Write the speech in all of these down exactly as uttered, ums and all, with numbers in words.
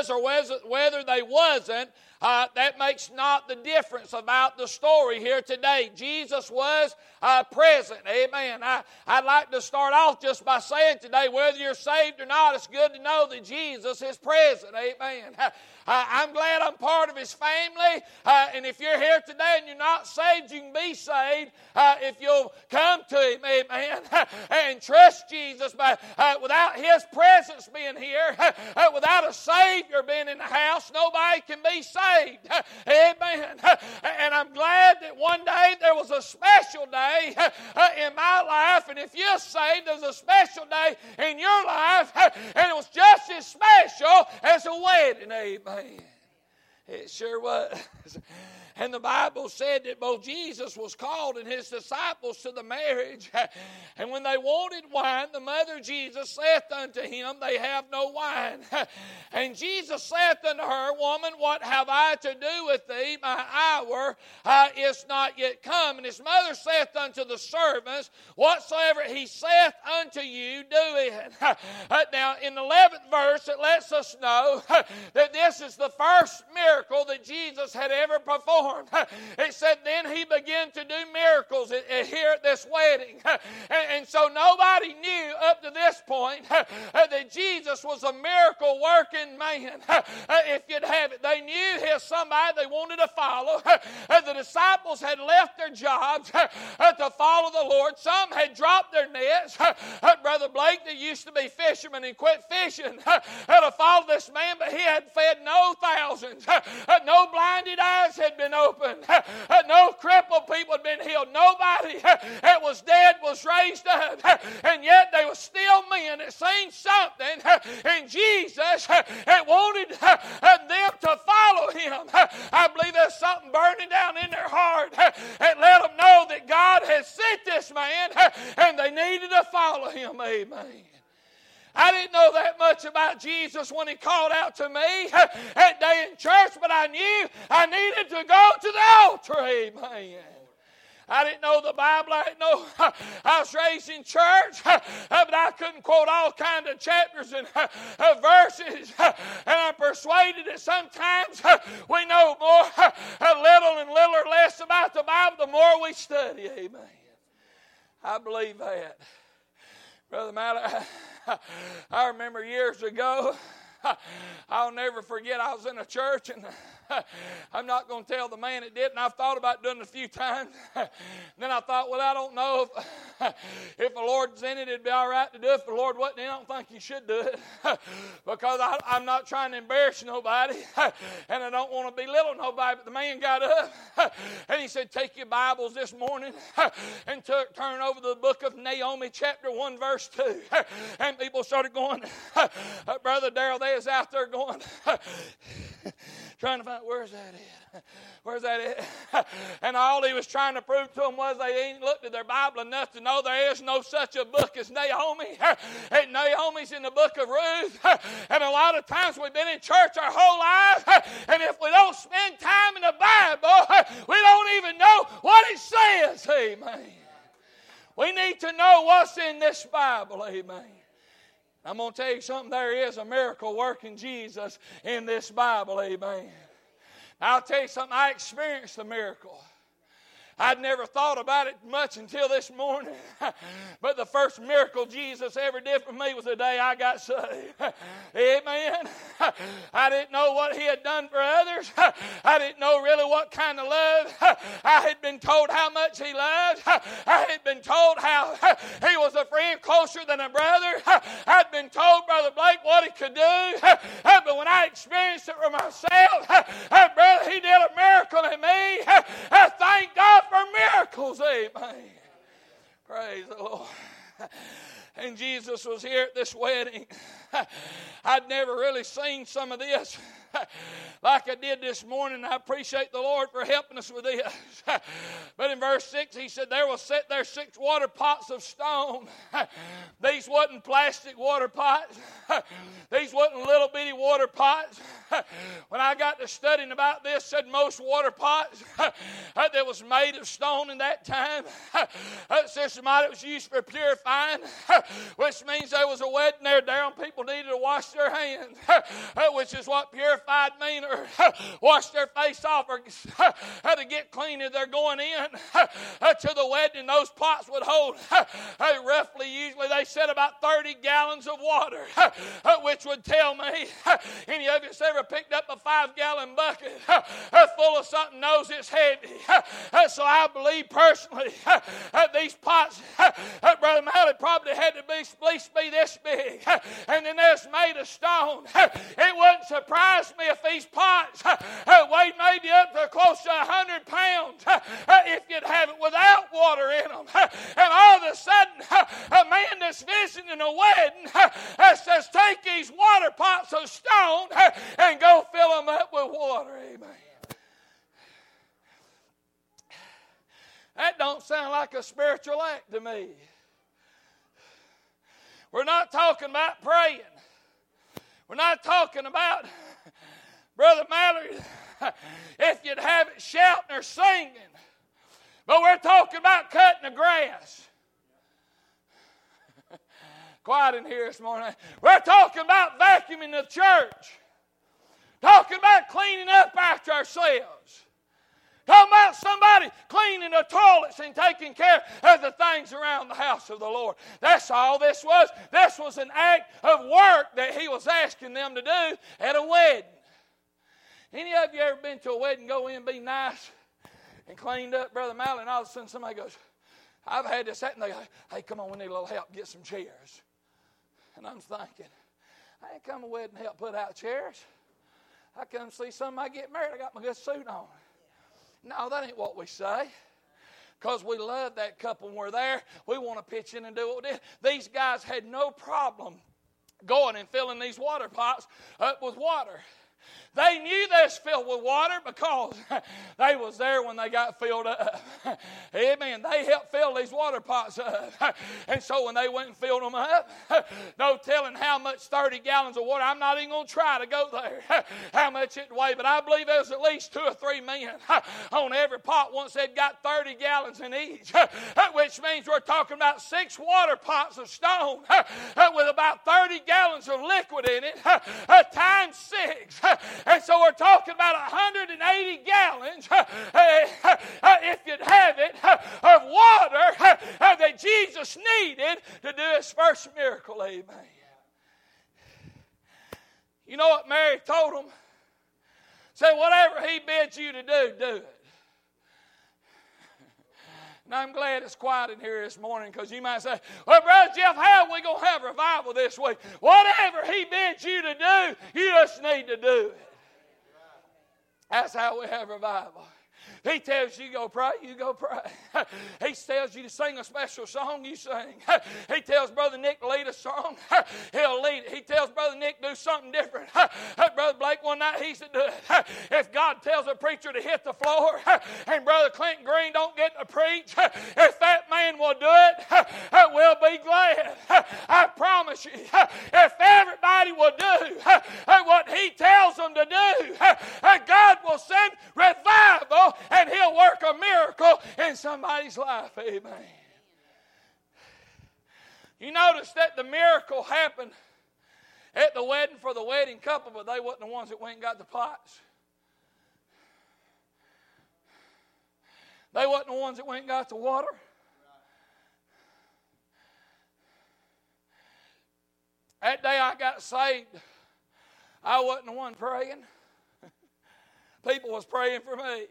was or whether they wasn't, uh, that makes not the difference about the story here today. Jesus was uh, present. Amen. I, I'd like to start off just by saying today, whether you're saved or not, it's good to know that Jesus is present. Amen. Uh, I'm glad I'm part of His family. Uh, and if you're here today and you're not saved, you can be saved uh, if you'll come to Him. Amen. And trust Jesus. But uh, without His presence being here, uh, without a Savior being in the house, nobody can be saved. Amen. And I'm glad that one day there was a special day in my life, and if you're saved, there's a special day in your life, and it was just as special as a wedding. Amen. It sure was. And the Bible said that both Jesus was called and His disciples to the marriage. And when they wanted wine, the mother of Jesus saith unto Him, they have no wine. And Jesus saith unto her, Woman, what have I to do with thee? My hour uh, is not yet come. And His mother saith unto the servants, Whatsoever He saith unto you, do it. Uh, now, in the eleventh verse, it lets us know uh, that this is the first miracle that Jesus had ever performed. It said then He began to do miracles here at this wedding. And so nobody knew up to this point that Jesus was a miracle working man. If you'd have it, they knew He was somebody they wanted to follow. The disciples had left their jobs to follow the Lord. Some had dropped their nets. Brother Blake, that used to be fisherman and quit fishing to follow this man, but he had fed no thousands. No blinded eyes had been opened. No crippled people had been healed. Nobody that was dead was raised up. And yet they were still men that seen something in Jesus that wanted them to follow Him. I believe there's something burning down in their heart and let them know that God has sent this man and they needed to follow Him. Amen. I didn't know that much about Jesus when He called out to me that day in church, but I knew I needed to go to the altar. Amen. I didn't know the Bible. I didn't know I was raised in church, but I couldn't quote all kinds of chapters and verses. And I'm persuaded that sometimes we know more, a little and little or less about the Bible the more we study. Amen. I believe that. Brother Matt, I remember years ago, I'll never forget, I was in a church, and I'm not going to tell the man that did, and I've thought about doing it a few times. Then I thought, well, I don't know if, if the Lord's in it, it'd be all right to do it. If the Lord wasn't in it, I don't think you should do it, because I, I'm not trying to embarrass nobody, and I don't want to belittle nobody. But the man got up, and he said, take your Bibles this morning and took, turn over to the book of Naomi, chapter one, verse two. And people started going, Brother Darrell, they is out there going, trying to find, where's that at? Where's that at? And all he was trying to prove to them was they ain't looked at their Bible enough to know there is no such a book as Naomi. And Naomi's in the book of Ruth. And a lot of times we've been in church our whole life, and if we don't spend time in the Bible, we don't even know what it says. Amen. We need to know what's in this Bible. Amen. I'm going to tell you something. There is a miracle working Jesus in this Bible. Amen. I'll tell you something. I experienced a miracle. I'd never thought about it much until this morning. But the first miracle Jesus ever did for me was the day I got saved. Amen. I didn't know what He had done for others. I didn't know really what kind of love. I had been told how much He loved. I had been told how He was a friend closer than a brother. I'd been told, Brother Blake, what He could do. But when I experienced it for myself, brother, He did a miracle in me. I thank God for miracles. Amen. Praise the Lord. And Jesus was here at this wedding. I'd never really seen some of this like I did this morning. I appreciate the Lord for helping us with this. But in verse six, He said, there will sit there six water pots of stone. These wasn't plastic water pots. These wasn't little bitty water pots. when I got to studying about this, said most water pots that was made of stone in that time, systematic was used for purifying, which means there was a wedding there down. People needed to wash their hands, which is what purified mean, or wash their face off, or to get clean as they're going in to the wedding. Those pots would hold roughly, usually they said about thirty gallons of water, which would tell me, any of you ever picked up a five-gallon bucket full of something knows it's heavy. So I believe personally these pots, Brother Malley, probably had to be at least be this big, and then they're made of stone. It wouldn't surprise me if these pots weighed maybe up to close to a hundred pounds if you'd have it without water in them. And all of a sudden, a man that's visiting a wedding says, take these water pots of stone and go fill them up with water. Amen. That don't sound like a spiritual act to me. We're not talking about praying. We're not talking about, Brother Mallory, if you'd have it shouting or singing. But we're talking about cutting the grass. Quiet in here this morning. We're talking about vacuuming the church. Talking about cleaning up after ourselves. Talking about somebody cleaning the toilets and taking care of the things around the house of the Lord. That's all this was. This was an act of work that he was asking them to do at a wedding. Any of you ever been to a wedding, go in, be nice, and cleaned up, Brother Malley, and all of a sudden somebody goes, I've had this, that, and they go, hey, come on, we need a little help, get some chairs. And I'm thinking, I ain't come to a wedding to help put out chairs. I come see somebody get married, I got my good suit on. No, that ain't what we say. Because we love that couple when we're there. We want to pitch in and do what we did. These guys had no problem going and filling these water pots up with water. They knew they was filled with water because they was there when they got filled up. Amen. They helped fill these water pots up. And so when they went and filled them up, no telling how much thirty gallons of water. I'm not even going to try to go there, how much it weighed. But I believe there was at least two or three men on every pot once they'd got thirty gallons in each, which means we're talking about six water pots of stone with about thirty gallons of liquid in it, times six. And so we're talking about one hundred eighty gallons, uh, uh, if you'd have it, uh, of water uh, that Jesus needed to do his first miracle. Amen. You know what Mary told him? Say, whatever he bids you to do, do it. And I'm glad it's quiet in here this morning, because you might say, well, Brother Jeff, how are we going to have revival this week? Whatever he bids you to do, you just need to do it. That's how we have revival. He tells you to go pray, you go pray. He tells you to sing a special song, you sing. He tells Brother Nick to lead a song, he'll lead it. He tells Brother Nick to do something different. Brother Blake one night, he said do it. If God tells a preacher to hit the floor, and Brother Clinton Green don't get to preach, if that man will do it, we'll be glad. I promise you, if everybody will do what he tells them to do, God will send revival, and he'll work a miracle in somebody's life. Amen. You notice that the miracle happened at the wedding for the wedding couple, but they wasn't the ones that went and got the pots. They wasn't the ones that went and got the water. That day I got saved, I wasn't the one praying. People was praying for me.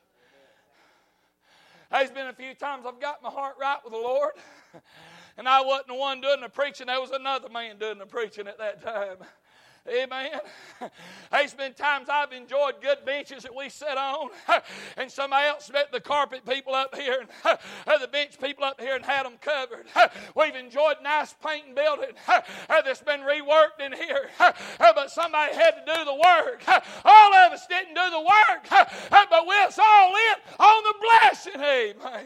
There's been a few times I've got my heart right with the Lord, and I wasn't the one doing the preaching. There was another man doing the preaching at that time. Amen. There's been times I've enjoyed good benches that we sit on, and somebody else met the carpet people up here, and the bench people up here, and had them covered. We've enjoyed nice painting building that's been reworked in here, but somebody had to do the work. All of us didn't do the work, but we was all in on the blessing. Amen.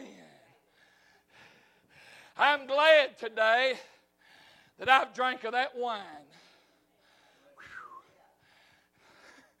I'm glad today that I've drank of that wine.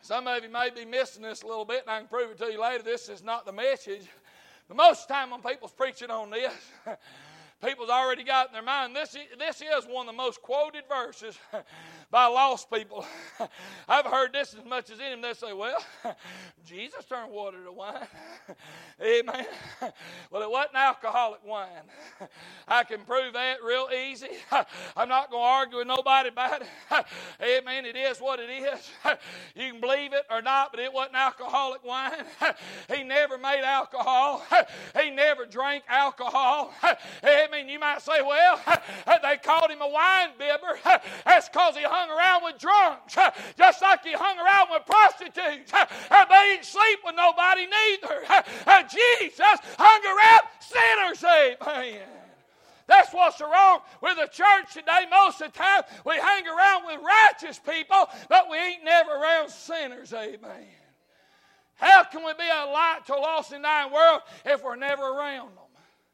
Some of you may be missing this a little bit, and I can prove it to you later. This is not the message. But most of the time when people's preaching on this, people's already got in their mind, this is, this is one of the most quoted verses by lost people. I've heard this as much as any of them. They say, well, Jesus turned water to wine. Amen. Well, it wasn't alcoholic wine. I can prove that real easy. I'm not going to argue with nobody about it. Amen. It is what it is. You can believe it or not, but it wasn't alcoholic wine. He never made alcohol. He never drank alcohol. Amen. You might say, well, they called him a wine bibber. That's because he hung around with drunks, just like he hung around with prostitutes. But he didn't sleep with nobody neither. Jesus hung around sinners. Amen. That's what's wrong with the church today. Most of the time, we hang around with righteous people, but we ain't never around sinners. Amen. How can we be a light to a lost and dying world if we're never around them?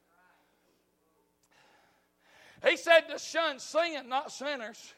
He said to shun sin, not sinners.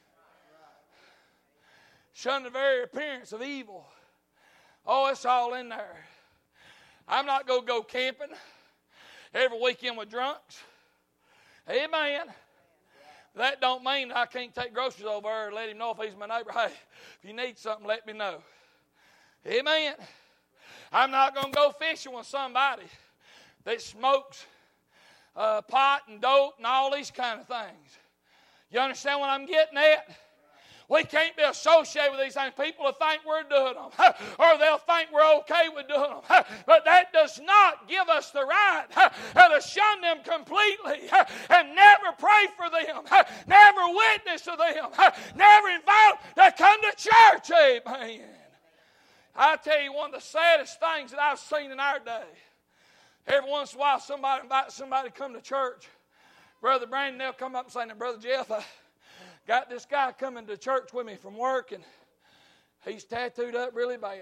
Shun the very appearance of evil. Oh, it's all in there. I'm not going to go camping every weekend with drunks. Amen. That don't mean I can't take groceries over there and let him know if he's my neighbor. Hey, if you need something, let me know. Amen. I'm not going to go fishing with somebody that smokes uh, pot and dope and all these kind of things. You understand what I'm getting at? We can't be associated with these things. People will think we're doing them, or they'll think we're okay with doing them. But that does not give us the right to shun them completely and never pray for them, never witness to them, never invite them to come to church. Amen. I tell you, one of the saddest things that I've seen in our day, every once in a while somebody invites somebody to come to church. Brother Brandon, they'll come up and say, now, Brother Jeff, I got this guy coming to church with me from work, and he's tattooed up really bad.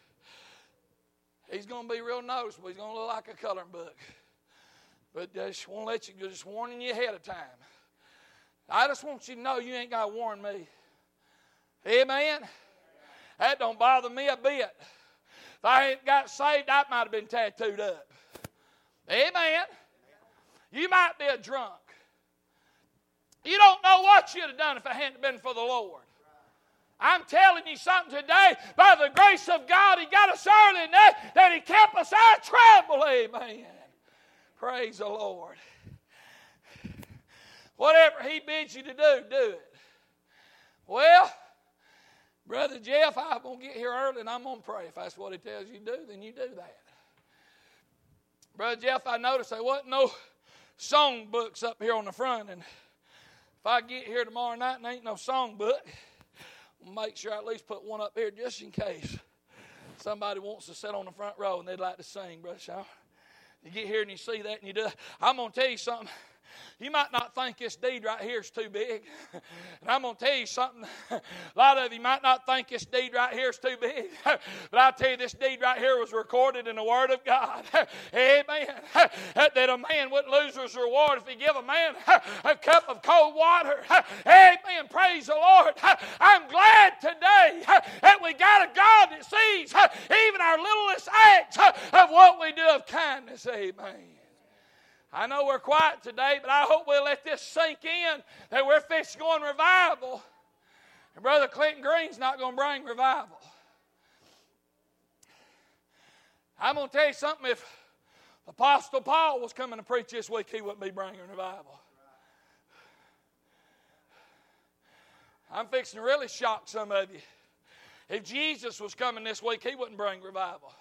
He's going to be real noticeable. He's going to look like a coloring book. But I just want to let you, just warning you ahead of time. I just want you to know you ain't got to warn me. Amen? That don't bother me a bit. If I ain't got saved, I might have been tattooed up. Amen? You might be a drunk. You don't know what you'd have done if it hadn't been for the Lord. I'm telling you something today. By the grace of God, He got us early enough that He kept us out of trouble. Amen. Praise the Lord. Whatever He bids you to do, do it. Well, Brother Jeff, I'm going to get here early and I'm going to pray. If that's what He tells you to do, then you do that. Brother Jeff, I noticed there wasn't no song books up here on the front, and if I get here tomorrow night and there ain't no song book, I'll make sure I at least put one up here just in case somebody wants to sit on the front row and they'd like to sing, Brother Shaw. You get here and you see that and you do. I'm going to tell you something. You might not think this deed right here is too big. And I'm going to tell you something. A lot of you might not think this deed right here is too big. But I'll tell you, this deed right here was recorded in the Word of God. Amen. That a man wouldn't lose his reward if he give a man a cup of cold water. Amen. Praise the Lord. I'm glad today that we got a God that sees even our littlest acts of what we do of kindness. Amen. I know we're quiet today, but I hope we'll let this sink in that we're fixing to go in revival. And Brother Clinton Green's not going to bring revival. I'm going to tell you something. If Apostle Paul was coming to preach this week, he wouldn't be bringing revival. I'm fixing to really shock some of you. If Jesus was coming this week, he wouldn't bring revival.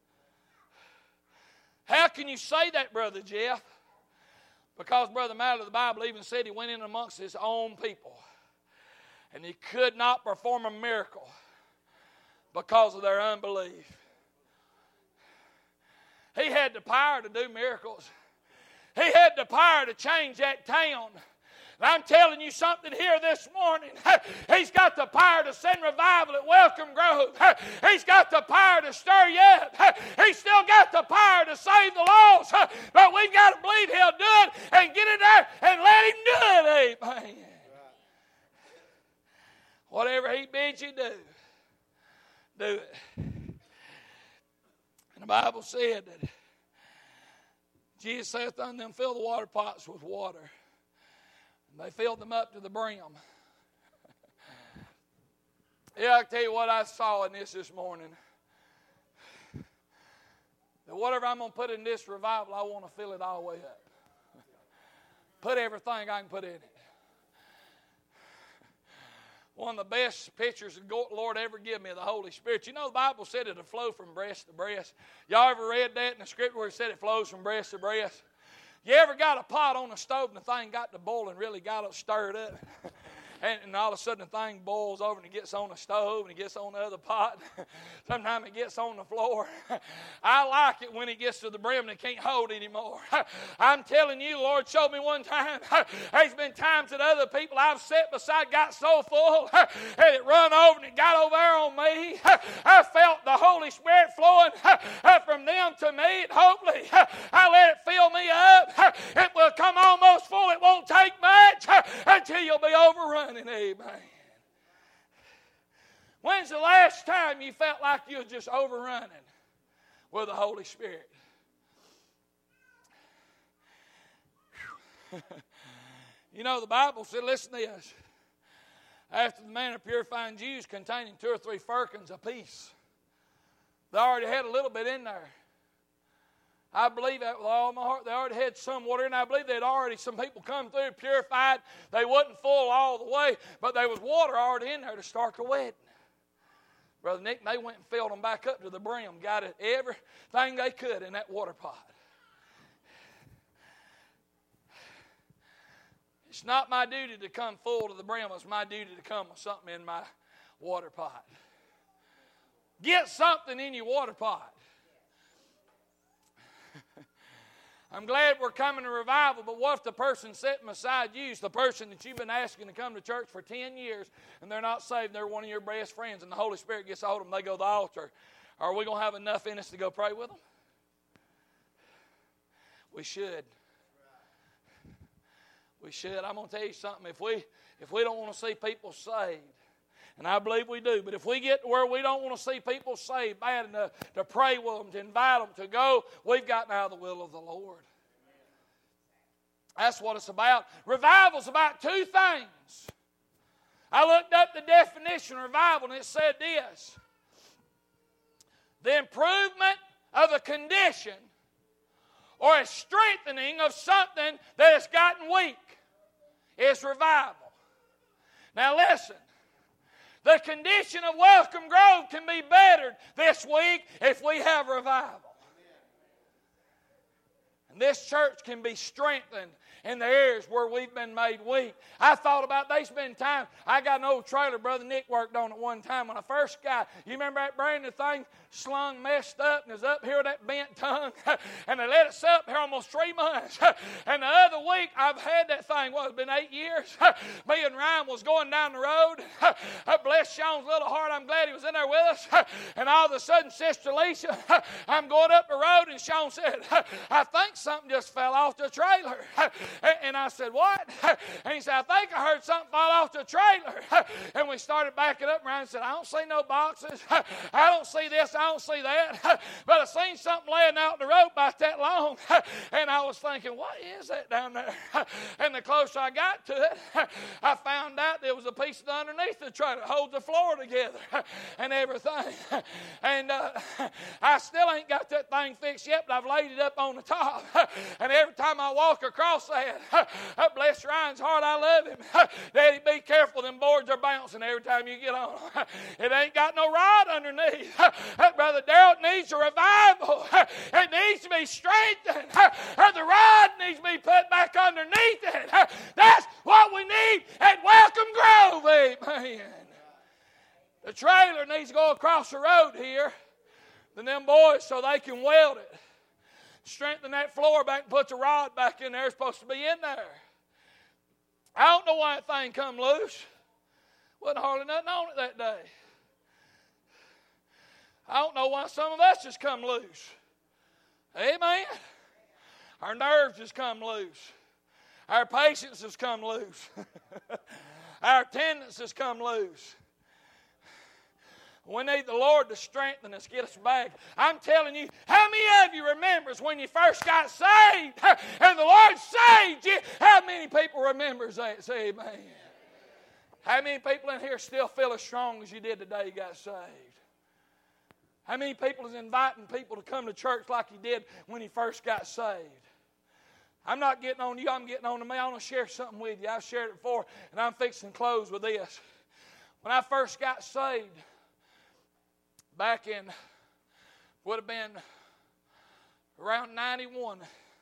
How can you say that, Brother Jeff? Because Brother Matt of the Bible even said he went in amongst his own people. And he could not perform a miracle because of their unbelief. He had the power to do miracles. He had the power to change that town. And I'm telling you something here this morning. He's got the power to send revival at Welcome Grove. He's got the power to stir you up. He's still got the power to save the lost. But we've got to believe He'll do it and get in there and let Him do it. Amen. Whatever He bids you do. do it. And the Bible said that Jesus saith unto them, fill the water pots with water. And they filled them up to the brim. Yeah, I tell you what I saw in this this morning. That whatever I'm going to put in this revival, I want to fill it all the way up. Put everything I can put in it. One of the best pictures the Lord ever gave me of the Holy Spirit. You know the Bible said it'll flow from breast to breast. Y'all ever read that in the scripture where it said it flows from breast to breast? You ever got a pot on the stove and the thing got to boil and really got it stirred up? And, and all of a sudden the thing boils over and it gets on the stove and it gets on the other pot. Sometimes it gets on the floor. I like it when it gets to the brim and it can't hold anymore. I'm telling you, the Lord showed me one time. There's been times that other people I've sat beside got so full and it run over and it got over there on me. I felt the Holy Spirit flowing from them to me. And hopefully I let it fill me up. It will come almost full. It won't take much until you'll be overrun. Amen. When's the last time you felt like you were just overrunning with the Holy Spirit? You know, the Bible said, listen to this. After the manner of purifying Jews containing two or three firkins apiece, they already had a little bit in there. I believe that with all my heart. They already had some water, and I believe they'd already, some people come through, purified. They wasn't full all the way, but there was water already in there to start the wedding. Brother Nick, they went and filled them back up to the brim, got it, everything they could in that water pot. It's not my duty to come full to the brim. It's my duty to come with something in my water pot. Get something in your water pot. I'm glad we're coming to revival, but what if the person sitting beside you is the person that you've been asking to come to church for ten years and they're not saved, they're one of your best friends, and the Holy Spirit gets a hold of them, they go to the altar. Are we going to have enough in us to go pray with them? We should. We should. I'm going to tell you something. If we, if we don't want to see people saved, and I believe we do, but if we get to where we don't want to see people saved bad enough to pray with them, to invite them to go, we've gotten out of the will of the Lord. That's what it's about. Revival's about two things. I looked up the definition of revival and it said this: the improvement of a condition or a strengthening of something that has gotten weak is revival. Now listen. The condition of Welcome Grove can be bettered this week if we have revival. And this church can be strengthened in the areas where we've been made weak. I thought about, there's been times, I got an old trailer Brother Nick worked on at one time when I first got, you remember that brand new thing slung, messed up, and is up here with that bent tongue, and they let it sit up here almost three months. And the other week, I've had that thing, what, it's been eight years? Me and Ryan was going down the road. Bless Sean's little heart, I'm glad he was in there with us. And all of a sudden, Sister Lisa, I'm going up the road, and Sean said, I think something just fell off the trailer. And I said, what? And he said, I think I heard something fall off the trailer. And we started backing up. Ryan said, I don't see no boxes. I don't see this. I don't see that. But I seen something laying out in the road about that long. And I was thinking, what is that down there? And the closer I got to it, I found out there was a piece of underneath the trailer that holds the floor together and everything. And uh, I still ain't got that thing fixed yet, but I've laid it up on the top. And every time I walk across that, bless Ryan's heart, I love him. Daddy, be careful, them boards are bouncing every time you get on them. It ain't got no rod underneath. Brother Darrell needs a revival. It needs to be strengthened. The rod needs to be put back underneath it. That's what we need at Welcome Grove. Amen. The trailer needs to go across the road here than them boys so they can weld it. Strengthen that floor back and put the rod back in there. It's supposed to be in there. I don't know why that thing come loose. Wasn't hardly nothing on it that day. I don't know why some of us just come loose. Amen. Our nerves just come loose. Our patience has come loose. Our attendance has come loose. We need the Lord to strengthen us, get us back. I'm telling you, how many of you remembers when you first got saved and the Lord saved you? How many people remembers that? Say amen. How many people in here still feel as strong as you did the day you got saved? How many people is inviting people to come to church like you did when you first got saved? I'm not getting on you, I'm getting on to me. I want to share something with you. I've shared it before, and I'm fixing to close with this. When I first got saved, back in, would have been around ninety-one.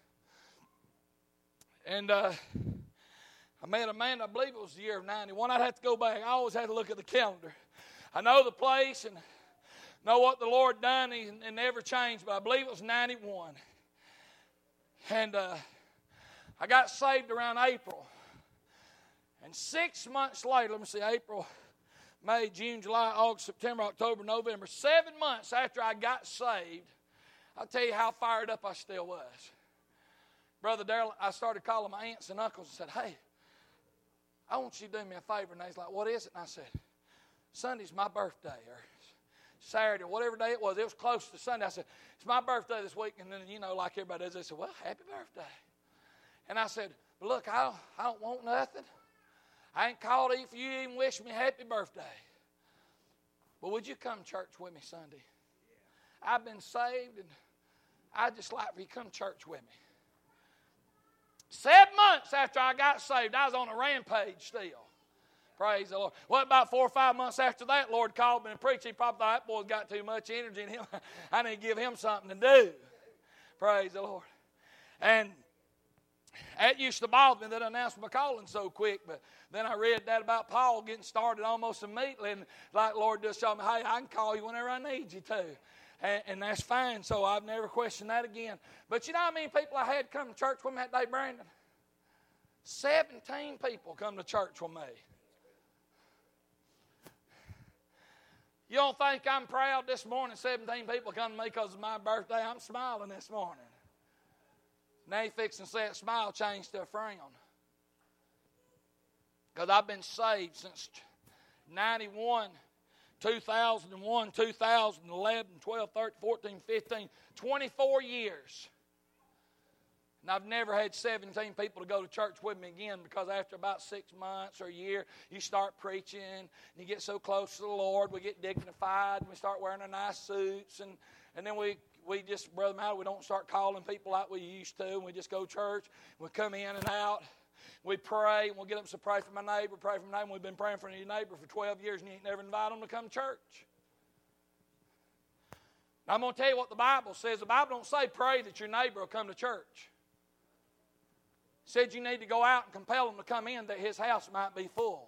And uh, I met a man, I believe it was the year of ninety-one. I'd have to go back. I always had to look at the calendar. I know the place and know what the Lord done. He, it never changed, but I believe it was ninety-one. And uh, I got saved around April. And six months later, let me see, April, May, June, July, August, September, October, November, seven months after I got saved, I'll tell you how fired up I still was. Brother Darrell, I started calling my aunts and uncles and said, hey, I want you to do me a favor. And they was like, what is it? And I said, Sunday's my birthday, or Saturday, or whatever day it was. It was close to Sunday. I said, it's my birthday this week. And then, you know, like everybody does, they said, well, happy birthday. And I said, but look, I don't, I don't want nothing. I ain't called you for you to even wish me happy birthday. But would you come to church with me Sunday? Yeah. I've been saved, and I'd just like for you to come to church with me. Seven months after I got saved, I was on a rampage still. Praise the Lord. Well, about four or five months after that, Lord called me and preached. He probably thought that boy's got too much energy in him. I need to give him something to do. Praise the Lord. And that used to bother me that I announced my calling so quick, but then I read that about Paul getting started almost immediately, and like the Lord just told me, hey, I can call you whenever I need you to, and, and that's fine, so I've never questioned that again. But you know how many people I had come to church with me that day, Brandon? seventeen people come to church with me. You don't think I'm proud this morning seventeen people come to me because of my birthday? I'm smiling this morning. Now you fix and say that smile changed to a frown. Because I've been saved since ninety-one, two thousand one, two thousand eleven, twelve, thirteen, fourteen, fifteen, twenty-four years. And I've never had seventeen people to go to church with me again, because after about six months or a year, you start preaching, and you get so close to the Lord, we get dignified, and we start wearing our nice suits, and, and then we We just, Brother Matt, we don't start calling people like we used to. And we just go to church. We come in and out. We pray. And we'll get up and say, pray for my neighbor, pray for my neighbor. We've been praying for your neighbor for twelve years, and you ain't never invited them to come to church. Now, I'm going to tell you what the Bible says. The Bible don't say pray that your neighbor will come to church. It said you need to go out and compel them to come in, that his house might be full.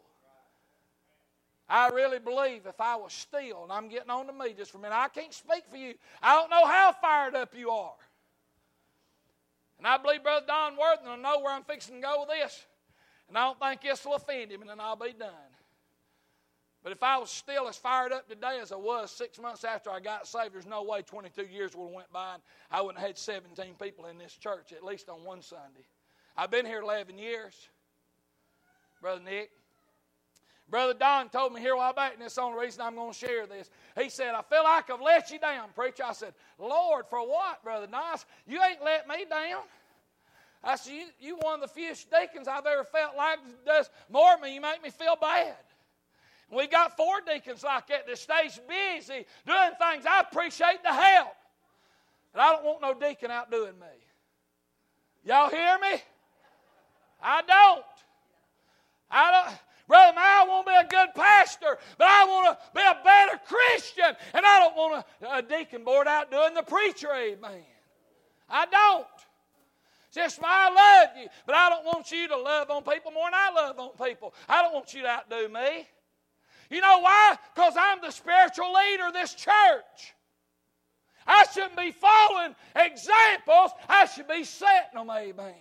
I really believe if I was still, and I'm getting on to me just for a minute, I can't speak for you. I don't know how fired up you are. And I believe Brother Don Worthing will know where I'm fixing to go with this. And I don't think this will offend him, and then I'll be done. But if I was still as fired up today as I was six months after I got saved, there's no way twenty-two years would have went by and I wouldn't have had seventeen people in this church, at least on one Sunday. I've been here eleven years. Brother Nick. Brother Don told me here a while back, and that's the only reason I'm going to share this. He said, I feel like I've let you down, preacher. I said, Lord, for what, Brother Nice? You ain't let me down. I said, you, you one of the few deacons I've ever felt like does more than me. You make me feel bad. And we got four deacons like that that stays busy doing things. I appreciate the help. But I don't want no deacon outdoing me. Y'all hear me? I don't. I don't. Brother, I want to be a good pastor, but I want to be a better Christian, and I don't want a, a deacon board out doing the preacher, amen. I don't. Just I love you, but I don't want you to love on people more than I love on people. I don't want you to outdo me. You know why? Because I'm the spiritual leader of this church. I shouldn't be following examples. I should be setting them, amen.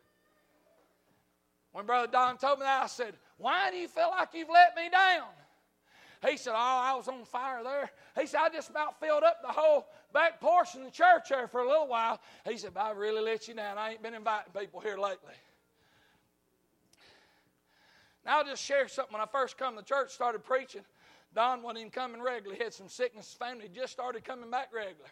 When Brother Don told me that, I said, why do you feel like you've let me down? He said, oh, I was on fire there. He said, I just about filled up the whole back portion of the church there for a little while. He said, but I really let you down. I ain't been inviting people here lately. Now I'll just share something. When I first come to church, started preaching, Don wasn't even coming regularly. He had some sickness. His family just started coming back regular.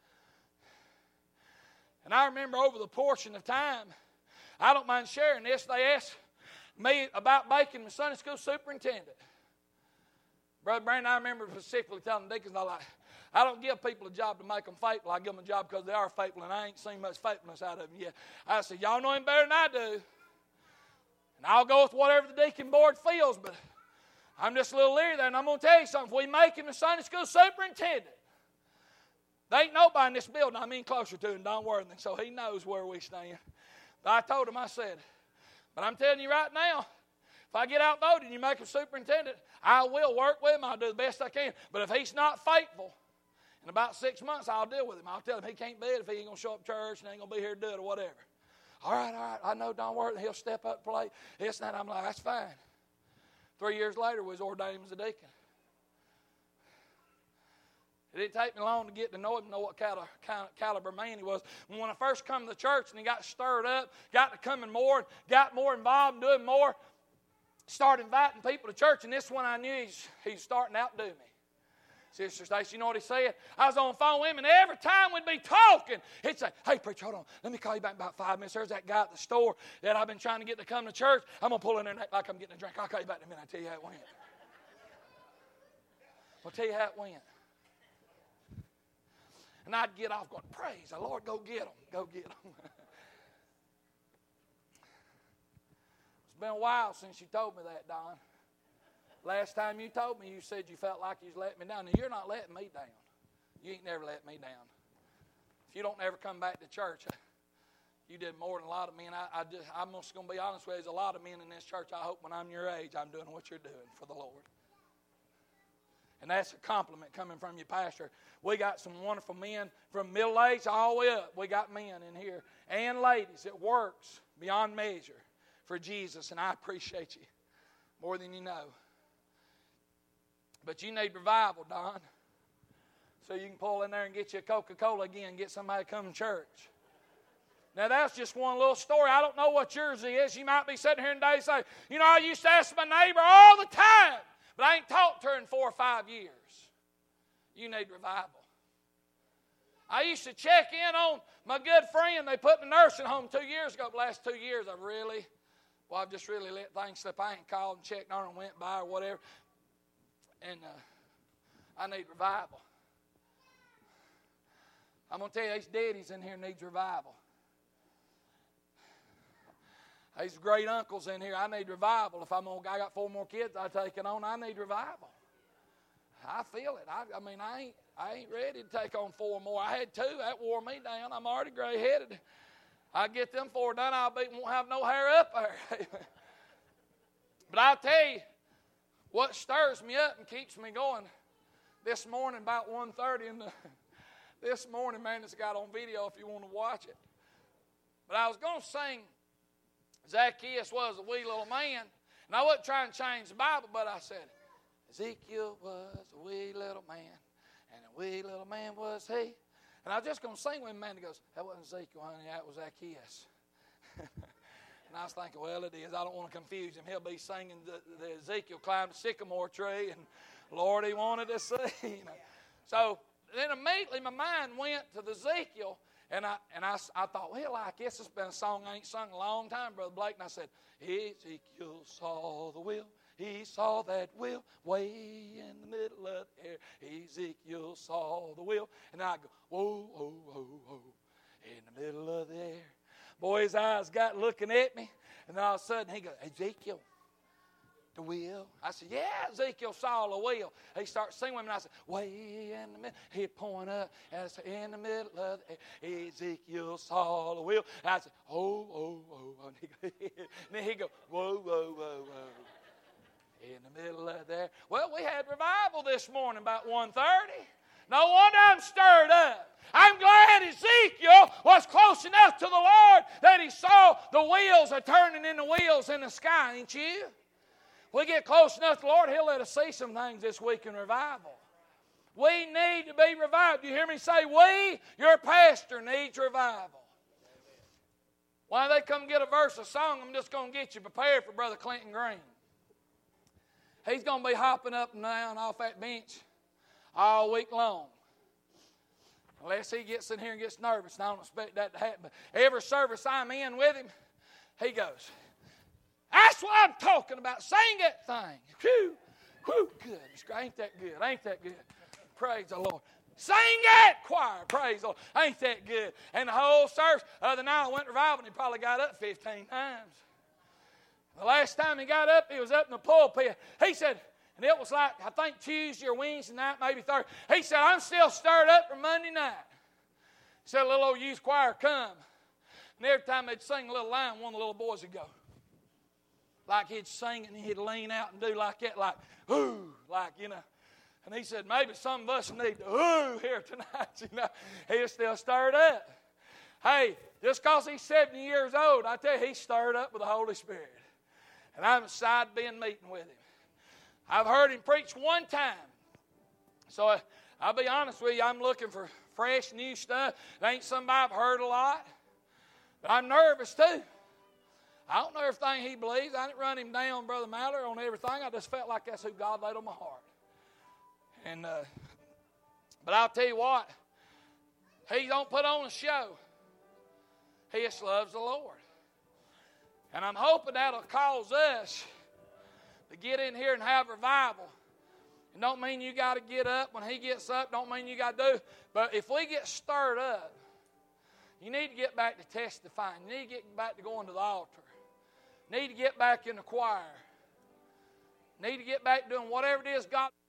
And I remember over the portion of time, I don't mind sharing this, they asked me about making the Sunday school superintendent. Brother Brandon, I remember specifically telling the deacons, I like, I don't give people a job to make them faithful. I give them a job because they are faithful, and I ain't seen much faithfulness out of them yet. I said, y'all know him better than I do. And I'll go with whatever the deacon board feels, but I'm just a little leery there, and I'm going to tell you something. If we make him the Sunday school superintendent, there ain't nobody in this building I'm in closer to than Don Worthing, so he knows where we stand. But I told him, I said, but I'm telling you right now, if I get outvoted and you make him superintendent, I will work with him. I'll do the best I can. But if he's not faithful, in about six months, I'll deal with him. I'll tell him he can't be it if he ain't going to show up to church and ain't going to be here to do it or whatever. All right, all right, I know Don Worthing. He'll step up and play. This and that. I'm like, that's fine. Three years later, we was ordained as a deacon. It didn't take me long to get to know him, know what kind of, kind of caliber man he was. When I first come to the church and he got stirred up, got to coming more, got more involved and doing more, started inviting people to church, and this one I knew he's, he's starting to outdo me. Sister Stacy, you know what he said? I was on the phone with him, and every time we'd be talking, he'd say, hey, preacher, hold on. Let me call you back in about five minutes. There's that guy at the store that I've been trying to get to come to church. I'm going to pull in there and act like I'm getting a drink. I'll call you back in a minute. I'll tell you how it went. I'll tell you how it went. And I'd get off going, praise the Lord, go get them. Go get them. It's been a while since you told me that, Don. Last time you told me, you said you felt like you was letting me down. Now, you're not letting me down. You ain't never let me down. If you don't ever come back to church, you did more than a lot of men. I, I just, I'm just going to be honest with you. There's a lot of men in this church. I hope when I'm your age, I'm doing what you're doing for the Lord. And that's a compliment coming from your pastor. We got some wonderful men from middle age all the way up. We got men in here and ladies. It works beyond measure for Jesus, and I appreciate you more than you know. But you need revival, Don, so you can pull in there and get you a Coca-Cola again and get somebody to come to church. Now, that's just one little story. I don't know what yours is. You might be sitting here today and say, you know, I used to ask my neighbor all the time, but I ain't talked to her in four or five years. You need revival. I used to check in on my good friend they put in the nursing home two years ago. The last two years, I've really, well, I've just really let things slip. I ain't called and checked on her and went by or whatever. And uh, I need revival. I'm going to tell you, these daddies in here needs revival. These great uncles in here, I need revival. If I'm gonna, I got four more kids I take it on, I need revival. I feel it. I, I mean, I ain't, I ain't ready to take on four more. I had two. That wore me down. I'm already gray-headed. I get them four done, I'll be, won't have no hair up there. But I'll tell you, what stirs me up and keeps me going, this morning about one thirty, in the, this morning, man, it's got on video if you want to watch it. But I was going to sing, Zacchaeus was a wee little man, and I wasn't trying to change the Bible, but I said, Ezekiel was a wee little man, and a wee little man was he. And I was just going to sing with him, man, and he goes, that wasn't Ezekiel, honey, that was Zacchaeus. And I was thinking, well, it is. I don't want to confuse him. He'll be singing the, the Ezekiel climbed the sycamore tree, and Lord, he wanted to see. You know. So then immediately my mind went to the Ezekiel, and I and I, I thought, well, I guess it's been a song I ain't sung in a long time, Brother Blake. And I said, Ezekiel saw the wheel. He saw that wheel way in the middle of the air. Ezekiel saw the wheel. And I go, whoa, whoa, whoa, whoa, in the middle of the air. Boy, his eyes got looking at me. And then all of a sudden he goes, Ezekiel, the wheel. I said, yeah, Ezekiel saw the wheel. He starts singing with me, and I said, way in the middle. He'd point up, and I said, in the middle of the air, Ezekiel saw the wheel. And I said, oh, oh, oh. And then he'd go, whoa, whoa, whoa, whoa. In the middle of there. Well, we had revival this morning about one thirty. No wonder I'm stirred up. I'm glad Ezekiel was close enough to the Lord that he saw the wheels are turning into wheels in the sky, ain't you? We get close enough to the Lord, He'll let us see some things this week in revival. We need to be revived. Do you hear me say, we, your pastor, needs revival. Why they come get a verse of song, I'm just going to get you prepared for Brother Clinton Green. He's going to be hopping up and down off that bench all week long. Unless he gets in here and gets nervous, and I don't expect that to happen. But every service I'm in with him, he goes, that's what I'm talking about. Sing that thing. Whew, whew, good. Ain't that good? Ain't that good? Praise the Lord. Sing that, choir. Praise the Lord. Ain't that good? And the whole service, the other night I went to revival and he probably got up fifteen times. The last time he got up, he was up in the pulpit. He said, and it was like, I think Tuesday or Wednesday night, maybe Thursday. He said, I'm still stirred up for Monday night. He said, a little old youth choir come. And every time they'd sing a little line, one of the little boys would go. Like he'd sing and he'd lean out and do like that, like, ooh, like, you know. And he said, maybe some of us need to ooh here tonight, you know. He's still stirred up. Hey, just because he's seventy years old, I tell you, he's stirred up with the Holy Spirit. And I'm excited to be in meeting with him. I've heard him preach one time. So uh, I'll be honest with you, I'm looking for fresh, new stuff. It ain't somebody I've heard a lot. But I'm nervous too. I don't know everything he believes. I didn't run him down, Brother Mallory, on everything. I just felt like that's who God laid on my heart. And uh, but I'll tell you what, he don't put on a show. He just loves the Lord. And I'm hoping that'll cause us to get in here and have revival. It don't mean you got to get up when he gets up. Don't mean you got to do. But if we get stirred up, you need to get back to testifying. You need to get back to going to the altar. You need to get back in the choir. You need to get back doing whatever it is God